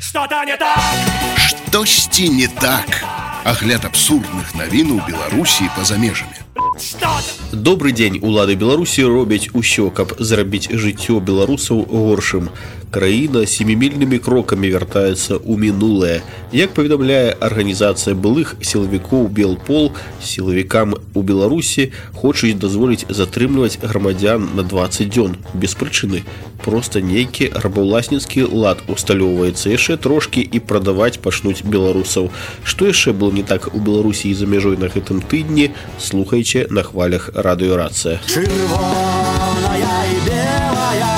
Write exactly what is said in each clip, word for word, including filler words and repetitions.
Что-то не так! Штосьці не так. Агляд абсурдных навін у Беларусі і па-за межамі. Добрый дзень. Улады Беларусі робяць усё, каб зрабіць жыццё беларусаў горшым. Краіна семімільнымі крокамі вяртаецца ў мінулае. Як паведамляе арганізацыя былых сілавікоў Белпол, сілавікам у Беларусі хочуць дазволіць затрымліваць грамадзян на дваццаць дзён без прычыны. Проста нейкі рабаўласніцкі лад усталёўваецца яшчэ трошкі і прадаваць пачнуць беларусаў. Што яшчэ было не так у Беларусі і за мяжой на гэтым тыдні, слухайце на хвалях радыёрацыя. Чырвоная і белая,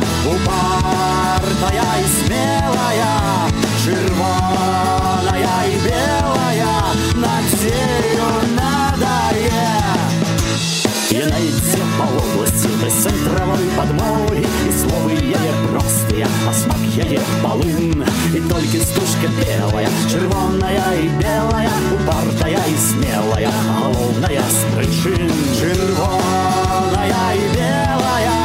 упартая і смелая, чырвоная і белая, надзею надае. Яна ідзе па вобласці без цэнтравой падмогі, і словы яе простыя, а смак яе полын. І толькі стужка белая, чырвоная і белая, упартая і смелая, галоўная з прычын. Чырвоная і белая,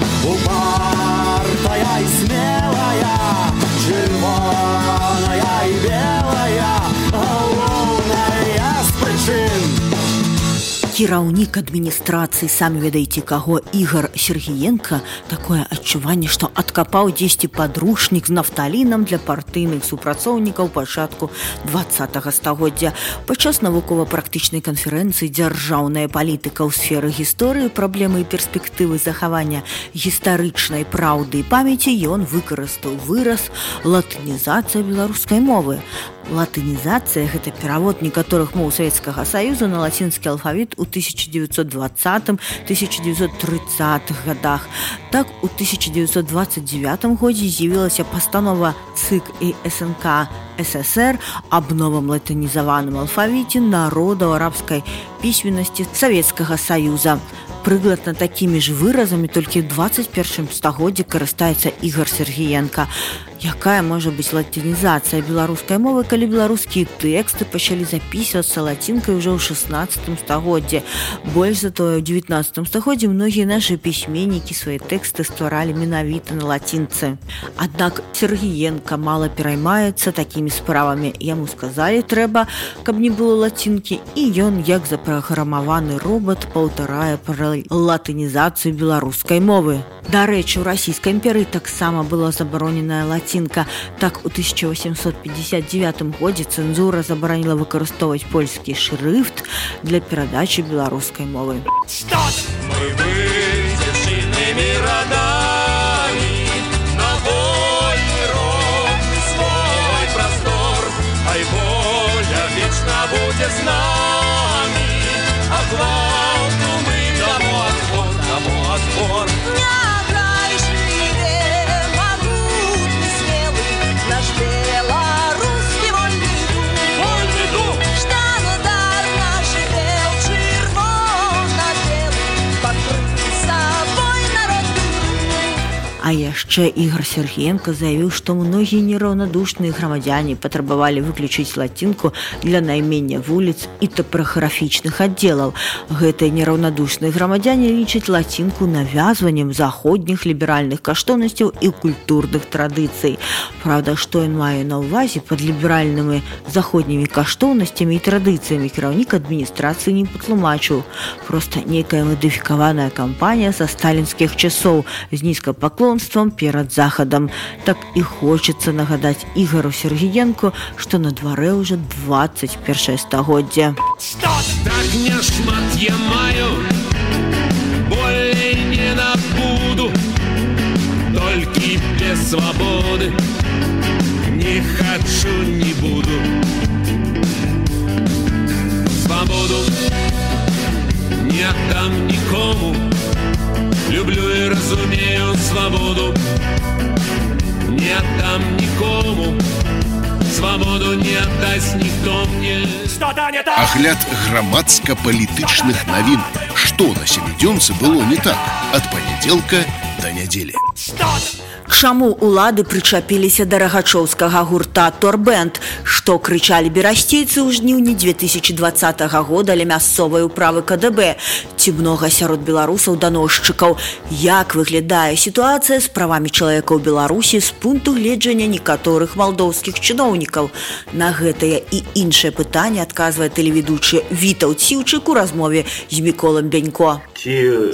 упартая і смелая, чырвоная і белая, галоўная з прычын. Кіраўнік адміністрацыі, самі ведаеце каго, Ігар Сергіенка, такое адчуванне, што адкапаў дзесьці падручнік з нафталінам для партыйных супрацоўнікаў пачатку дваццатага стагоддзя. Падчас навукова-практычнай канферэнцыі «Дзяржаўная палітыка ў сферы гісторыі, праблемы і перспектывы захавання гістарычнай праўды і памяці» ён выкарыстаў выраз «латынізацыя беларускай мовы». Латынізацыя – гэта перавод некаторых моў Савецкага Саюза на лацінскі алфавіт у тысяча девятьсот двадцатым - тысяча девятьсот тридцатых годах. Так, у тысяча девятьсот двадцать девятым годзе з'явілася пастанова ЦИК і СНК ССР аб новым латынізаваным алфавіце народаў арабскай пісьменнасці Савецкага Саюза. Прыкладна такімі ж выразамі толькі ў двадцать першым стагоддзі карыстаецца Ігар Сергіенка. Якая можа быць латынізацыя беларускай мовы, калі беларускія тэксты пачалі запісвацца лацінкай ўжо ў шаснаццатым стагоддзі. Больш за тое, у дзевятнаццатым стагоддзі многія нашы пісьменнікі свае тэксты стваралі менавіта на лацінцы. Аднак Сергіенка мала пераймаецца такімі справамі. Яму сказалі трэба, каб не было лацінкі, і ён, як запраграмаваны робот, паўтарае пра латынізацыю беларускай мовы. Дарэчы, у расійскай імперыі таксама была забароненая лацінка. Так, у тысяча восемьсот пятьдесят девятым годзе цэнзура забараніла выкарыстоўваць польскі шрыфт для перадачы беларускай мовы. Мы выдержанными родами на вольный ровный свой простор, ай воля вечно будет с нами, а гвалту мы дамо отпор, дамо отпор. А яшчэ Ігар Сергіенка заявіў, што многія нераўнадушныя грамадзяне патрабавалі выключыць лацінку для наймення вуліц і тапаграфічных аддзелаў. Гэтыя нераўнадушныя грамадзяне лічаць лацінку навязваннем заходніх ліберальных каштоўнасцяў і культурных традыцый. Праўда, што ён мае на ўвазе пад ліберальнымі заходнімі каштоўнасцямі і традыцыямі, кіраўнік адміністрацыі не патлумачыў. Проста нейкая мадыфікаваная кампанія са сталінскіх часоў з нізкапаклонствам перад захадам. Так і хочацца нагадаць Ігару Сергіенку, што на дварэ ўжо двадцать першае стагоддзе. Так няшмат я маю, болей не набуду, толькі без свабоды не хачу, не буду. Свабоду не аддам нікому, люблю и разумею свободу, не отдам никому, свободу не отдаст никто мне. Что-то не так! Агляд грамадска-палітычных навін. Што на сямідзёнцы было не так? Ад панядзелка да нядзелі. Чаму улады прычапіліся да рагачоўскага гурта «Торбэнд», што крычалі берасцейцы ў жніўні две тысячи двадцатага года ля мясцовай управы ка дэ бэ? Ці многа сярод беларусаў даносчыкаў? Як выглядае сітуацыя з правамі чалавека ў Беларусі з пункту гледжання некаторых малдоўскіх чыноўнікаў? На гэтае і іншае пытанне адказвае тэлеведучы Вітаўт Сіўчык у размове з Міколам Бянько. Ці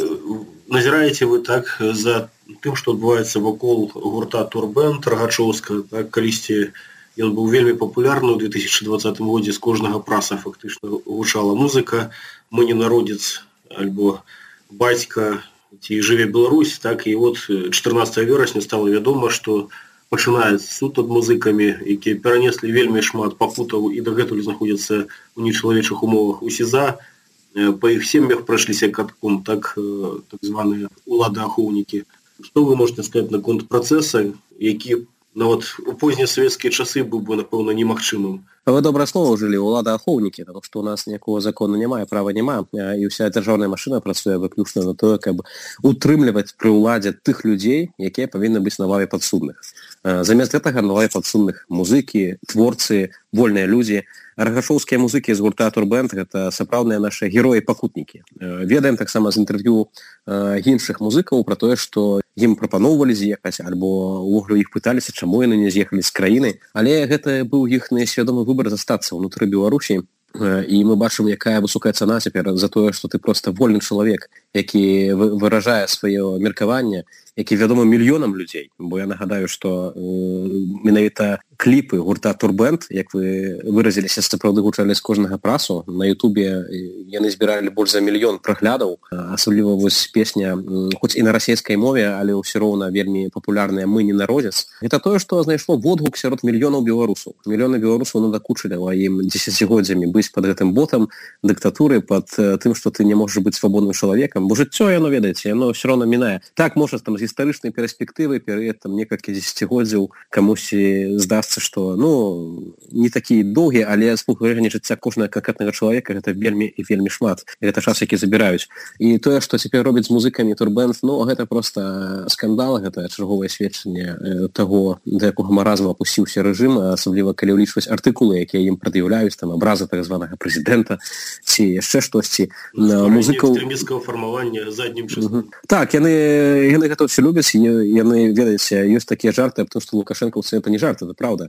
назіраеце вы так за тым, што адбываецца вакол гурта «Торбэнд» рагачоўска, так, калісьці ён быў вельмі папулярны ў две тысячи двадцатым годзе, з кожнага праса фактычна гучала музыка «Мы не народец» альбо «Бацька» ці «Жыве Беларусь», так, і от чатырнаццатага верасня стала вядома, што пачынаецца суд над музыкамі, якія перанеслі вельмі шмат пакутаў і дагэтуль знаходзяцца ў нечалавечых умовах у СІЗА. Па іх сем'ях прайшліся катком, так, так званыя улады-ахоўнікі. Што вы можете сказаць наконт працэса, які нават у познія савецкія часы быў бы, напэўна, немагчымым? Вы добра слова ўжылі, улады-ахоўнікі, тому што ў нас ніякого закону няма, права няма, і ўся дзяржаўная машына працуе выключна на тое, каб утрымліваць пры ўладзе тых людзей, якія павінны быць на лаве падсудных. Замест гэтага на лаве падсудных музыкі, творцы, вольныя людзі. Рагачоўскія музыкі з гурта «Торбэнд» – гэта сапраўдныя нашы героі-пакутнікі. Ведаем таксама з інтэрв'ю іншых музыкаў пра тое, што ім прапаноўвалі з'ехаць, альбо ўвогуле іх пыталіся, чаму яны не з'ехалі з краіны. Але гэта быў іхны свядомы выбар застацца ўнутры Беларусі. І мы бачым, якая высокая цана цяпер за тое, што ты проста вольны чалавек, які выражае сваё меркаванне, які вядомы мільёнам людзей. Бо я нагадаю, што менавіта кліпы гурта «Торбэнд», як вы выразіліся, сапраўды гучалі з кожнага прасу. На Ютубе яны збіралі больш за мільён праглядаў. Асабліва вось песня, хоць і на расійскай мове, але ўсё роўна вельмі папулярная «Мы не народец». Гэта тое, што знайшло водгук сярод мільёнаў беларусаў. Мільёны беларусаў надакучыліла ім дзесяцігоддзямі быць пад гэтым ботам дыктатуры, пад тым, што ты не можаш быць свабодным чалавекам. Бо жыццё, яно, ведаеце, яно ўсё роўна мінае. Так, можа, там з гістарычнай перспектывы перыяд там некалькі дзесяцігоддзяў камусі здасца, што ну не такі доўгі, але з пункту гледжання жыцця кожнага канкрэтнага чалавека гэта вельмі і вельмі шмат. І гэта час, які забіраюць. І тое, што цяпер робяць з музыкамі «Торбэнд», ну гэта проста скандал, гэта чарговае сведчанне таго, да якога маразму апусціўся рэжым, асабліва калі ўлічваць артыкулы, якія ім прад'яўляюць, там абразы так званага прэзідэнта ці яшчэ штосьці. Музыкаў экстрэмісцкага фармавання заднім чыслом. Так, яны яны гэта ўсё любяць, яны, ведаеце, ёсць такія жарты, потому што лукашэнкаўцы это не жарт, это правда.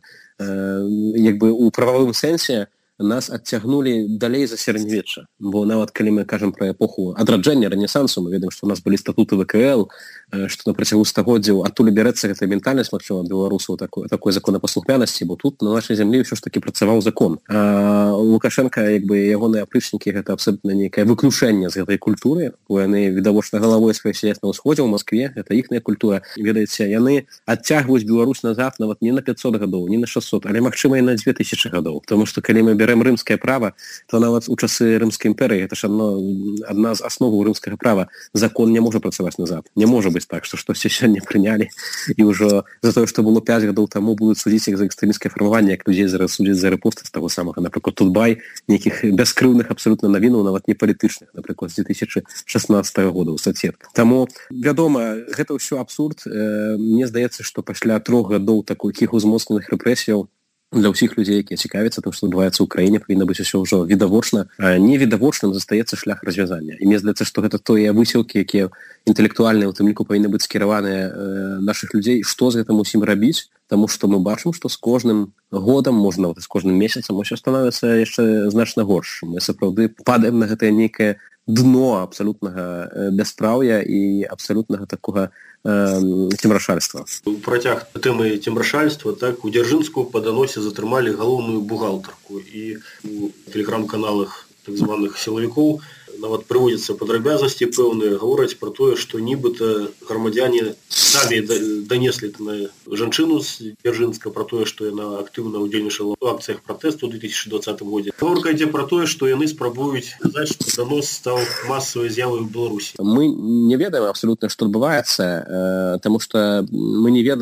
Як бы у прававым сэнсе нас адцягнулі далей за сярэднявечча. Бо нават калі мы кажам пра эпоху адраджэння, рэнесансу, мы ведаем, што у нас былі статуты вэ ка эл, што на працягу стагоддзяў адтуль бярэцца гэта ментальнасць, магчыма, беларусаў такой, такой законапаслухмянасці, бо тут на нашай зямлі ўсё ж такі працаваў закон. А Лукашенка, як бы ягоныя апрычнікі, гэта абсалютна нейкае выключэнне з гэтай культуры, бо яны відавочна галавой сваёй сядзяць на ўсходзе ў Маскве, гэта іхная культура. Ведаеце, яны адцягваюць Беларусь назад нават не на пятьсот гадоў, не на шестьсот, але магчыма і на две тысячи гадоў, тому што калі мы берем рымскае права, то нават у часы рымскай імперыі, гэта ж адно, адна з асноваў рымскага права, закон не можа працаваць назад. Не можа быць так, што штосьці сёння прынялі і ўжо за тое, што было пяць гадоў таму, будуць судзіць іх за экстрэмісцкае фармаванне, як людзей зараз судзяць за рэпосты з таго самага, напрыклад, Тутбай, нейкіх бяскрыўных абсалютна навінаў, нават не палітычных, напрыклад, з две тысячи шестнадцатага года ў Сацет. Таму, вядома, гэта ўсё абсурд. Мне здаецца, што пасля трох гадоў такіх узмоцненых рэпрэсіяў для ўсіх людзей, якія цікавяцца тым, што адбываецца ў краіне, павінна быць усё ўжо відавочна. Невідавочным застаецца шлях развязання. І мне здаецца, што гэта тыя высілкі, якія інтэлектуальныя, у тым ліку, павінны быць скіраваныя нашых людзей, што з гэтым усім рабіць, таму што мы бачым, што з кожным годам, можна з кожным месяцам, усё становіцца яшчэ значна горш. Мы сапраўды падаем на гэтае нейкае дно абсалютнага бяспраўя і абсалютнага такога цемрашальства. У працяг тэмы цемрашальства, так, у Дзяржынску па даносе затрымалі галоўную бухгалтарку, і у тэлеграм-каналах так званых сілавікоў нават прыводзяцца падрабязнасці пэўныя, гавораць пра тое, што нібыта грамадзяне самі данеслі на жанчыну з Дзяржынска пра тое, што яна актыўна ўдзельнічала ў акцыях пратэсту ў две тысячи двадцатым годзе. Гаворка ідзе пра тое, што яны спрабуюць сказаць, што данос стаў масавай з'явай у Беларусі. Мы не ведаем абсалютна, што адбываецца, таму што мы не ведаем,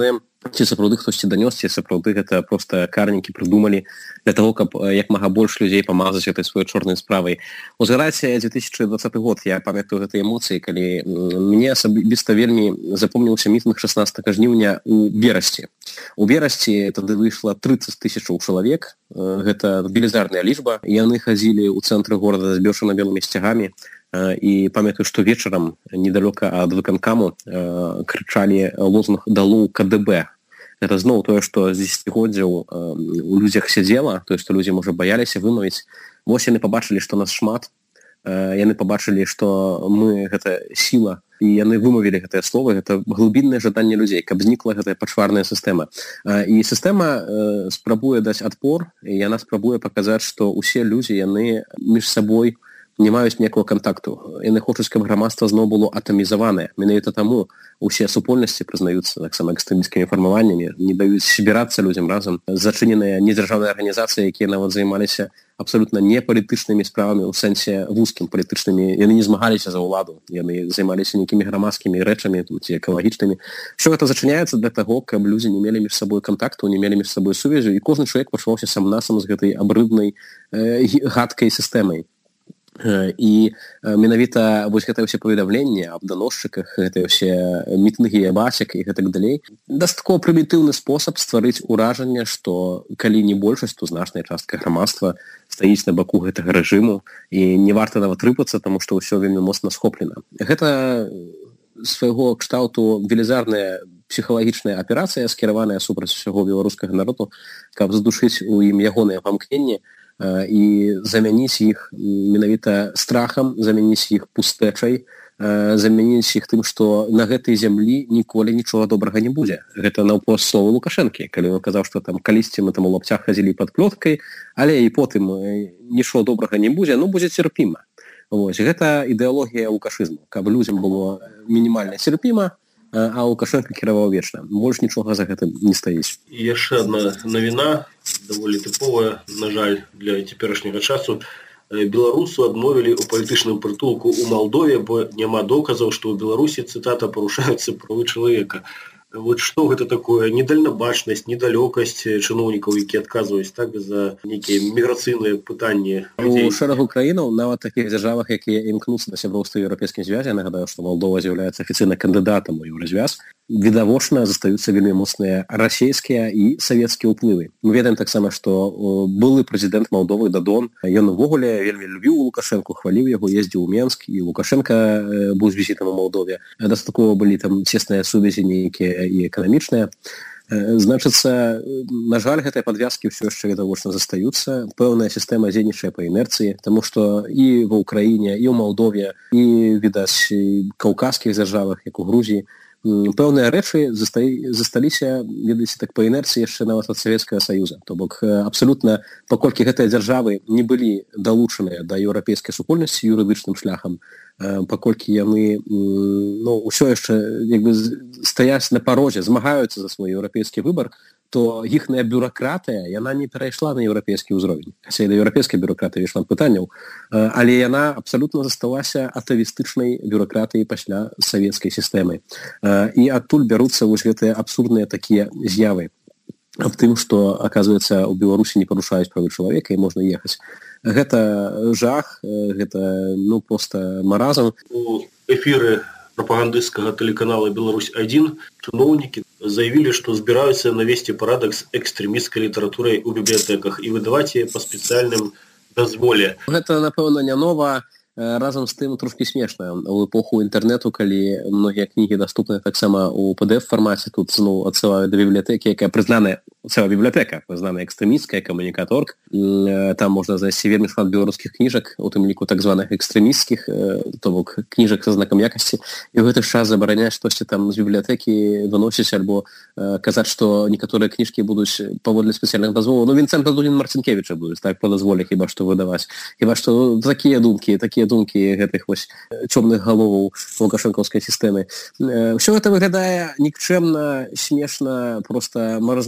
ці сапраўды хтосьці данёс, ці сапраўды гэта проста карнікі прыдумалі для того, каб як мага больш людзей памазаць гэтай сваёй чорнай справай. Узгараце две тысячи двадцаты год, я памятаю гэтыя эмоцыі, калі мне асабіста вельмі запомніўся мітынг шаснаццатага жніўня у Берасці. У Берасці тады выйшла тридцать тысячаў чалавек, гэта велізарная лічба. Яны хадзілі ў цэнтры горада з белымі сцягамі, і памятаю, што вечарам недалёка ад выканкаму крычалі лозунг «Далоў ка дэ бэ». Гэта зноў тое, што з дзесяцігоддзяў у людзях сядзела, тое, што людзі, можа, баяліся вымавіць. Вось яны пабачылі, што нас шмат, яны пабачылі, што мы гэта сіла, і яны вымавілі гэтыя словы, гэта глыбіннае жаданне людзей, каб знікла гэтая пачварная сістэма. І сістэма спрабуе даць адпор, і яна спрабуе паказаць, што ўсе людзі, яны між сабой не маюць ніякого кантакту. Яны хочуць, каб грамадства зноў было атамізаванае. Менавіта таму усе супольнасці прызнаюцца таксама экстрэмісцкімі фармаваннямі, не даюць збірацца людзям разам. Зачыненыя недзяржаўныя арганізацыі, якія нават займаліся абсалютна не палітычнымі справамі ў сэнсе вузкім палітычнымі, яны не змагаліся за ўладу, яны займаліся нейкімі грамадскімі рэчамі ці экалагічнымі. Усё гэта зачыняецца для таго, каб людзі не мелі між сабой кантакту, не мелі між сабой сувязю, і кожны чалавек пачуваўся сам-насам з гэтай абрыднай э, гадкай сістэмай. І менавіта вось гэтае ўсе паведамленні аб даносчыках, гэтыя ўсе мітынгі бацяк і гэтак далей, дастаткова прымітыўны спосаб стварыць уражанне, што калі не большасць, то значная частка грамадства стаіць на баку гэтага рэжыму, і не варта нават рыпацца, таму што ўсё вельмі моцна схоплена. Гэта свайго кшталту велізарная псіхалагічная аперацыя, скіраваная супраць усяго беларускага народу, каб задушыць у ім ягоныя памкненні, і замяніць іх менавіта страхам, замяніць іх пустэчай, замяніць іх тым, што на гэтай зямлі ніколі нічога добрага не будзе. Гэта наўпрост словы Лукашэнкі, калі ён казаў, што там калісьці мы там у лапцях хадзілі пад плёткай, але і потым нічога добрага не будзе, ну будзе церпіма. Вось, гэта ідэалогія лукашызму, каб людзям было мінімальна церпіма, а Лукашенко кіраваў вечна. Больш нічога за гэтым не стаіць. І яшчэ адна навіна, даволі тыповая, на жаль, для цяперашняга часу. Беларусу адмовілі ў палітычным прытулку ў Малдове, бо няма доказаў, што ў Беларусі, цытата, парушаюцца правы чалавека. Вот што гэта такое? Недальнабачнасць, недалёкасць чыноўнікаў, якія адказваюць так за нейкія міграцыйныя пытанні У людзей. шэрагу краінаў, нават такіх дзяржавах, якія імкнуцца да сяброўства Еўрапейскім звязе, нагадаю, што Малдова з'яўляецца афіцыйна кандыдатам у Еўразвяз, відавочна застаюцца вельмі моцныя расійскія і савецкія ўплывы. Мы ведаем таксама, што былы прэзідэнт Малдовы Дадон, ён увогуле вельмі любіў Лукашэнку, хваліў яго, ездзіў у Менск, і Лукашенка быў з візітам у Малдове. Дастаткова былі там цесныя сувязі нейкія і эканамічныя. Значыцца, на жаль, гэтыя падвязкі ўсё яшчэ відавочна застаюцца. Пэўная сістэма дзейнічае па інерцыі, таму што і ва Ўкраіне, і ў Малдове, і, відаць, каўказскіх дзяржавах, як у Грузіі, пэўныя рэчы засталіся, ведаеце, так па інерцыі яшчэ нават ад Савецкага Саюза. То бок абсалютна, паколькі гэтыя дзяржавы не былі далучаныя да еўрапейскай супольнасці юрыдычным шляхам, паколькі яны ну, ўсё яшчэ як бы стаяць на парозе, змагаюцца за свой еўрапейскі выбар, то іхная бюракратыя, яна не перайшла на еўрапейскі ўзровень. Хаця і да еўрапейскай бюракратыі вешла пытанняў, але яна абсалютна засталася атавістычнай бюракратыяй пасля савецкай сістэмы. І адтуль бяруцца вось гэтыя абсурдныя такія з'явы аб тым, што, аказваецца, у Беларусі не парушаюць правы чалавека і можна ехаць. Гэта жах, гэта ну проста маразм. У эфіры прапагандысцкага тэлеканала «Беларусь адзін» чыноўнікі заявілі, што збіраюцца навесці парадак з экстрэмісцкай літаратурай у бібліятэках і выдаваць яе па спецыяльным дазволе. Гэта, напэўна, не нова. Разам з тым трошкі смешна. У эпоху інтэрнэту, калі многія кнігі даступныя таксама ў пэ дэ эф фармаце, тут зноў адсылаю да бібліятэкі, якая прызнаная, цэлая бібліятэка, прызнаная экстрэмісцкая, камунікаторг. Там можна знайсці вельмі шмат беларускіх кніжак, у тым ліку так званых экстрэмісцкіх, то бок кніжак са знакам якасці. І ў гэты час забараняць штосьці там з бібліятэкі выносіць альбо казаць, што некаторыя кніжкі будуць паводле спецыяльных дазволаў. Ну, Вінцэнта Дунін Марцінкевіча будуць так па дазволе хіба што выдаваць. Хіба што такія думкі, такія думкі гэтых вось цёмных галоваў лукашэнкаўскай сістэмы. Усё гэта выглядае нікчэмна, смешна, проста маразматычна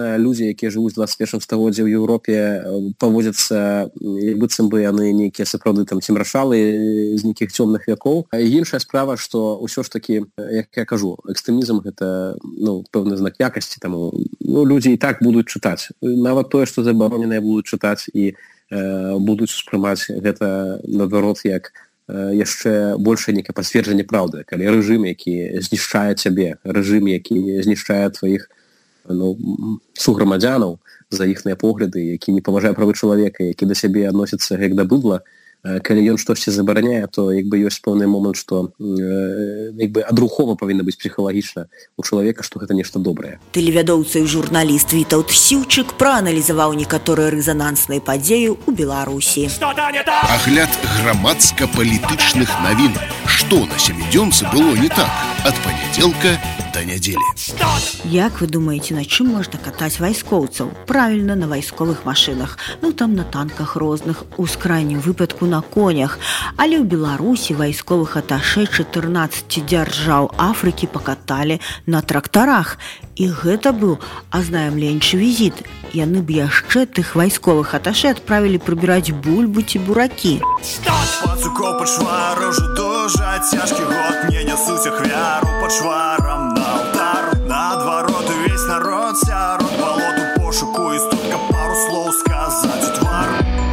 звычайна людзі, якія жывуць двадцать першым стагоддзі ў Еўропе, паводзяцца, як быццам бы яны нейкія сапраўды там цемрашалы з нейкіх цёмных вякоў. Іншая справа, што ўсё ж такі, як я кажу, экстрэмізм гэта, ну, пэўны знак якасці, таму, ну, людзі і так будуць чытаць. Нават тое, што забароненыя будуць чытаць і э, будуць успрымаць гэта, наадварот, як яшчэ большае нейкае пацверджанне праўды, калі рэжым, які знішчае цябе, рэжым, які знішчае тваіх, ну, суграмадзянаў за іхныя погляды, які не паважае правы чалавека, які да сябе адносіцца як да быдла, калі ён штосьці забараняе, то як бы ёсць пэўны момант, што як бы адрухова павінна быць псіхалагічна у чалавека, што гэта нешта добрае. Тэлевядоўца і журналіст Вітаўт Сіўчык прааналізаваў некаторыя рэзанансныя падзеі ў Беларусі. Агляд грамадска-палітычных навін. Што на сямідзёнцы было не так ад панядзелка да нядзелі. Як вы думаеце, на чым можна катаць вайскоўцаў? Правільна, на вайсковых машынах. Ну, там на танках розных, у скрайнім выпадку на конях. Але ў Беларусі вайсковых аташэ чатырнаццаці дзяржаў Афрыкі пакаталі на трактарах. І гэта быў азнаямленчы візіт. Яны б яшчэ тых вайсковых аташэ адправілі прыбіраць бульбу ці буракі. Пацукоў пачвар ужо дужа цяжкі год, не нясуць ахвяру пачварам на алтар. Наадварот увесь народ сярод балоту пошуку і стутка пару слоў сказаць у твар.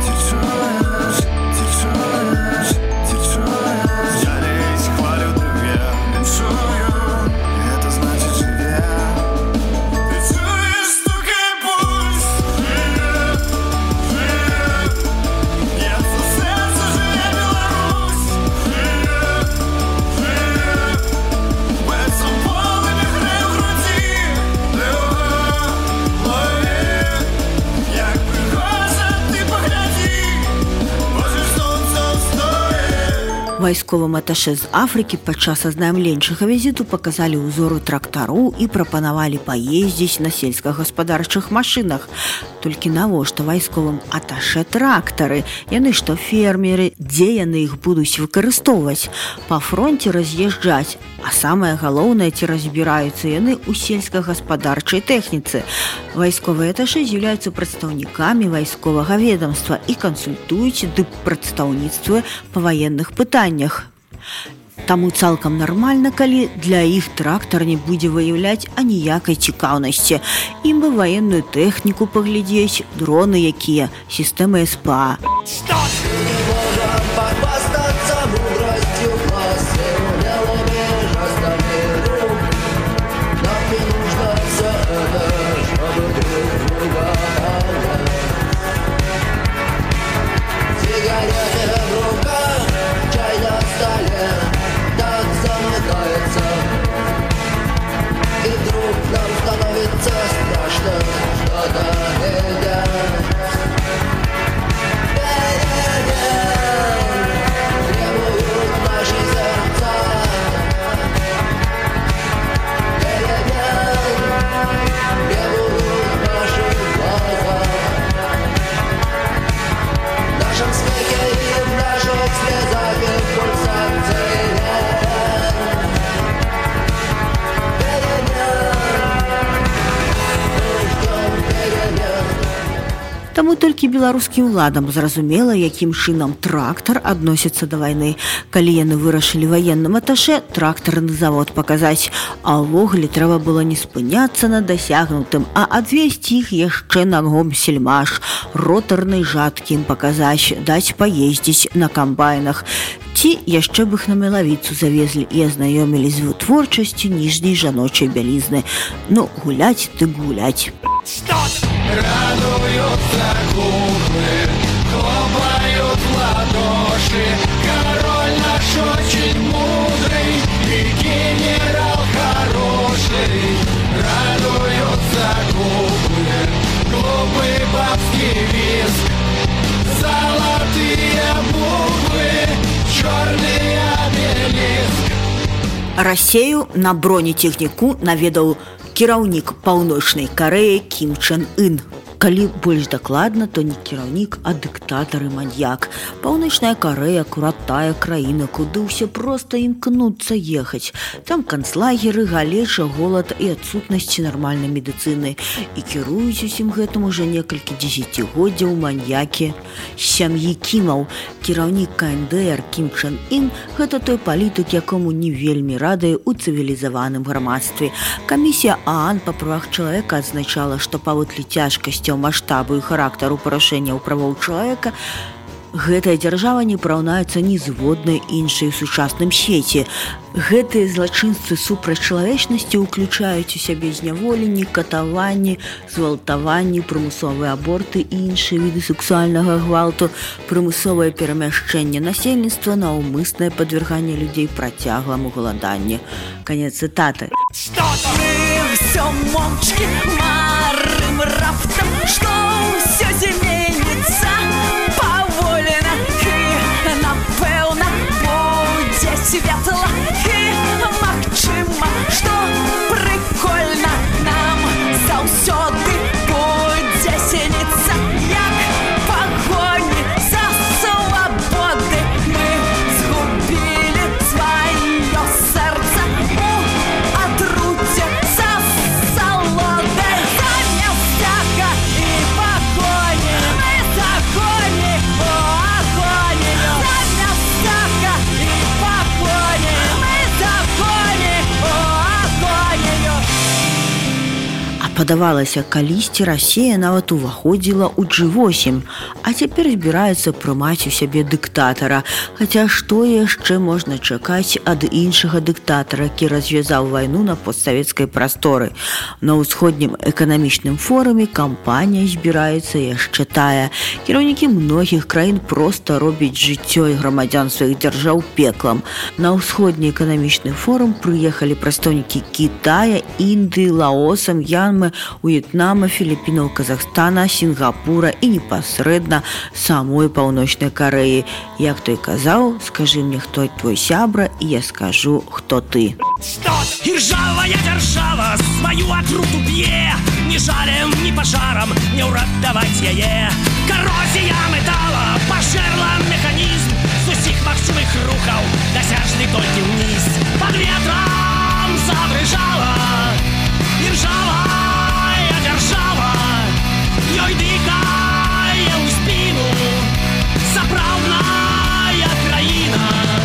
Вайсковым аташэ з Афрыкі падчас азнаямленчага візіту паказалі ўзоры трактароў і прапанавалі паездзіць на сельскагаспадарчых машынах. Толькі навошта вайсковым аташэ трактары? Яны што, фермеры? Дзе яны іх будуць выкарыстоўваць? Па фронце раз'язджаць. А самае галоўнае, ці разбіраюцца яны ў сельскагаспадарчай тэхніцы. Вайсковыя аташэ з'яўляюцца прадстаўнікамі вайсковага ведамства і кансультуюць ды прадстаўніцтвы па ваенных пытаннях. Таму цалкам нармальна, калі для іх трактар не будзе выяўляць аніякай цікаўнасці. Ім бы ваенную тэхніку паглядзець, дроны якія, сістэмы эс пэ а. Таму толькі беларускім уладам зразумела, якім чынам трактар адносіцца да вайны. Калі яны вырашылі ваенным аташэ трактарны завод паказаць, а ўвогуле трэба было не спыняцца на дасягнутым, а адвесці іх яшчэ на гомсельмаш, ротарнай жаткі ім паказаць, даць паездзіць на камбайнах. Ці яшчэ б іх на мелавіцу завезлі і азнаёмілі з вытворчасцю ніжняй жаночай бялізны. Ну, гуляць ты гуляць. Радуются куклы, хлопают в ладоши. Король наш очень мудрый и генерал хороший. Радуются куклы, глупый бабский визг. Золотые буквы, черный обелиск. Расею на бронетехніку наведаў кіраўнік Паўночнай Карэі Кім Чен Ын. Калі больш дакладна, то не кіраўнік, а дыктатар і маньяк. Паўночная Карэя акурат тая краіна, куды ўсе проста імкнуцца ехаць. Там канцлагеры, галеча, голад і адсутнасці нармальнай медыцыны. І кіруюць усім гэтым уже некалькі дзесяцігоддзяў маньякі з сям'і Кімаў. Кіраўнік ка эн дэ эр Кім Чен Ін – гэта той палітык, якому не вельмі радыя ў цывілізаваным грамадстве. Камісія ААН па правах чалавека адзначала, што паводле цяжкасцяў, маштабу і характару парушэнняў правоў чалавека гэтая дзяржава не параўнаецца ні з воднай іншай у сучасным свеце. Гэтыя злачынствы супраць чалавечнасці ўключаюць у сябе зняволенні, катаванні, згвалтаванні, прымусовыя аборты і іншыя віды сексуальнага гвалту, прымусовае перамяшчэнне насельніцтва, наўмыснае падвярганне людзей працягламу галаданню. Канец цытаты. Что-то мы все молчки марым раптом, что все зменится поволено и напэўна будзе светла і магчыма, што прикольно нам заўсёды будзе селіцца, як пагоні за свабоды мы згубілі сваё сэрца у атруце за салоды. Замест цяга і пагоні мы загоні у агоні. Замест цяга і пагоні мы загоні у агонію. А падавалася, калісьці Расія нават уваходзіла ў джі восем, а цяпер збіраецца прымаць у сябе дыктатара. Хаця што яшчэ можна чакаць ад іншага дыктатара, які развязаў вайну на постсавецкай прасторы? На ўсходнім эканамічным форуме кампанія збіраецца яшчэ тая. Кіраўнікі многіх краін проста робяць жыццё і грамадзян сваіх дзяржаў пеклам. На ўсходні эканамічны форум прыехалі прадстаўнікі Кітая, Індыі, Лаоса, М'янмы, В'етнама, Філіпінаў, Казахстана, Сінгапура і непасрэдна самой Паўночнай Карэі. Як той казаў, скажы мне, хто твой сябра, і я скажу, хто ты. Что іржавая дзяржава сваю атруту б'е, ні жалем, ні пажарам не ўратаваць яе. Карозія метала пажэрла механізм з усіх магчымых рухаў, дасяжны толькі ўніз. Пад ветрам задрыжала іржавая дзяржава, ёй дыхае ў спіну сапраўдная краіна.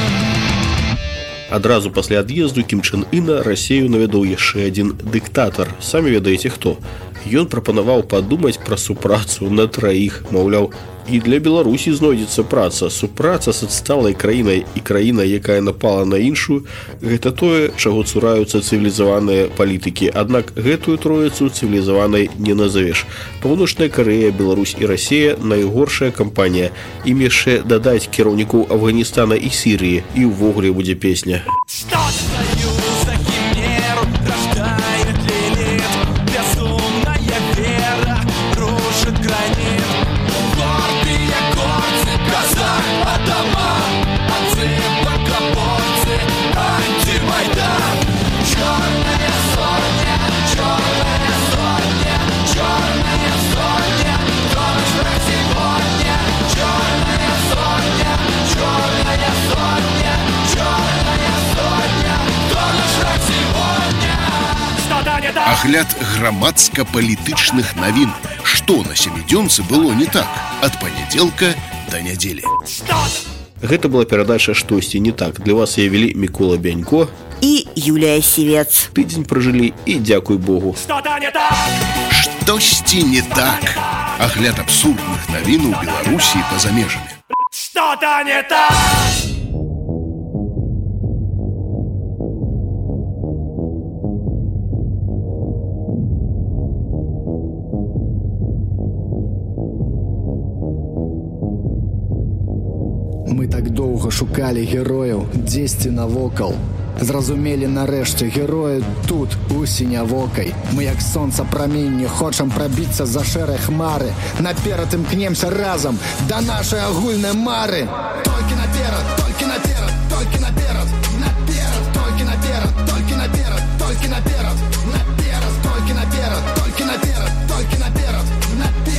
Адразу пасля ад'езду Кім Чен Іна Расею навядоў яшчэ адзін дыктатар. Самі ведаеце хто. Ён прапанаваў падумаць пра супрацу на траіх, маўляў, і для Беларусі знойдзецца праца. Супраца з адсталай краінай і краіна, якая напала на іншую, гэта тое, чаго цураюцца цывілізаваныя палітыкі. Аднак гэтую троіцу цывілізаванай не назавеш. Паўночная Карэя, Беларусь і Расія найгоршая кампанія. Ім яшчэ дадаць кіраўнікоў Афганістана і Сірыі, і ўвогуле будзе песня. Что союз за химеру рождает лилит, безумная вера рушит гранит. Гордые горцы, казах, Адама, отцы, богоборцы, антимайдан. Черная сотня, черная сотня, черная сотня, кто наш враг сегодня? Черная сотня, черная сотня, черная сотня, кто наш враг сегодня? Что-то не так. Агляд грамадска-палітычных навін. Што на сямідзёнцы было не так ад панядзелка да нядзелі. Гэта была перадача «Штосьці не так». Для вас я вялі Мікола Бянько І Юлія Сівец. Тыдзень пражылі і дзякуй Богу. Что-то не так. Штосьці не так. Агляд абсурдных навін у Беларусі і па-за межамі. Что-то не так. Мы так доўга шукалі герояў дзесьці навокал. Зразумелі нарэшце, героі тут, у сінявокай. Мы як сонца праменні хочам прабіцца за шэрай хмары. Наперад імкнемся разам да нашай агульнай мары. Толькі наперад, толькі наперад, толькі наперад, наперад, толькі наперад, толькі наперад, толькі наперад, наперад, толькі наперад, толькі наперад, толькі наперад, наперад.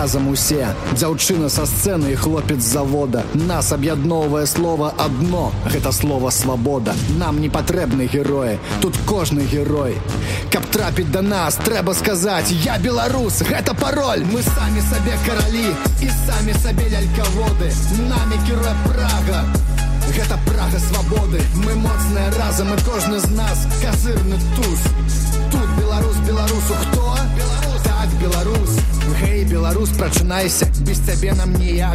разам усе. Дзяўчына са сцэны і хлопец з завода. Нас аб'ядноўвае слова адно. Гэта слова свабода. Нам не патрэбны героі. Тут кожны герой. Каб трапіць да нас, трэба сказаць: я беларус, гэта пароль. Мы самі сабе каралі і самі сабе лялькаводы. Намі кіруе Прага. Гэта Прага свабоды. Мы моцныя разам, і кожны з нас казырны туз. Тут беларус беларусу хто? Беларус. Так, беларус. Гей, беларус, прачынайся, без цябе нам ніяк.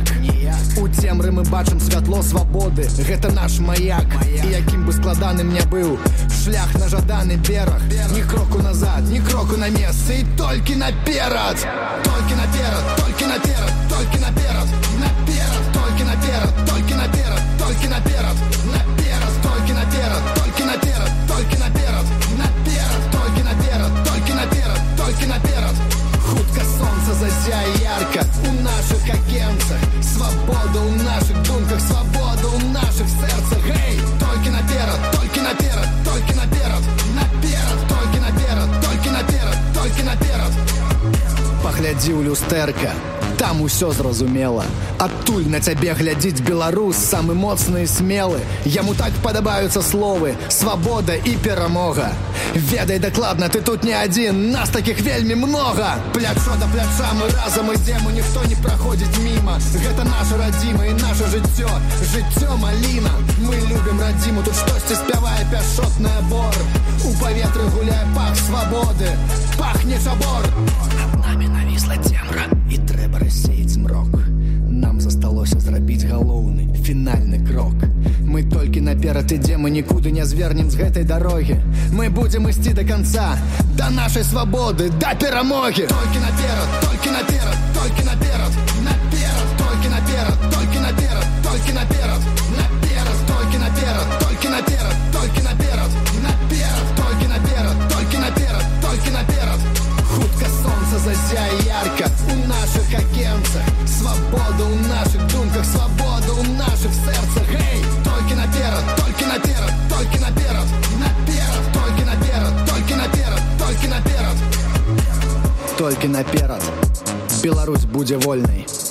У цемры мы бачым святло свабоды. Гэта наш маяк. І якім бы складаным не быў шлях на жаданы бераг. Ні кроку назад, ні кроку на месца, і толькі наперад. Толькі наперад, толькі наперад, толькі наперад. Наперад, толькі наперад, толькі наперад, толькі наперад. Наперад, толькі наперад, толькі наперад, толькі наперад. Наперад, толькі наперад, толькі наперад, толькі наперад. Хутка сонца засяе ярка у нашых акенцах. Свабода ў нашых думках, свабода ў нашых сэрцах. Гей, толькі наперад, толькі наперад, толькі наперад. Наперад, толькі наперад, толькі наперад, толькі наперад. Паглядзі ў люстэрка, там усё зразумела. Адтуль на цябе глядзіць беларус, самы моцны і смелы. Яму так падабаюцца словы свабода і перамога. Ведай дакладна, ты тут не адзін, нас такіх вельмі многа. Плячо да пляча мы разам ідзем, і ніхто не праходзіць міма. Гэта наша радзіма і наша жыццё. Жыццё маліна. Мы любім радзіму, тут штосьці спявае пяшчотны бор. У паветры гуляе пах свабоды, пахне чабор. Над намі навісла цемра, і трэба рассеяць змрок. Нам засталося зрабіць галоўны, фінальны крок. Мы толькі наперад ідзем, і нікуды не звернем з гэтай дарогі. Мы будзем ісці да канца, да нашай свабоды, да перамогі. Толькі наперад, толькі наперад, толькі наперад. Наперад, толькі наперад, толькі наперад, толькі наперад. Наперад, толькі наперад, толькі наперад, толькі наперад. Наперад, толькі наперад, толькі наперад, толькі наперад. Хутка сонца засяе ярка у нашых акенцах. Свабода ў нашых думках, свабода ў нашых сэрцах. Гей, толькі наперад, толькі наперад, толькі наперад. Наперад, толькі наперад, толькі наперад, толькі наперад. Толькі наперад. Беларусь будзе вольнай.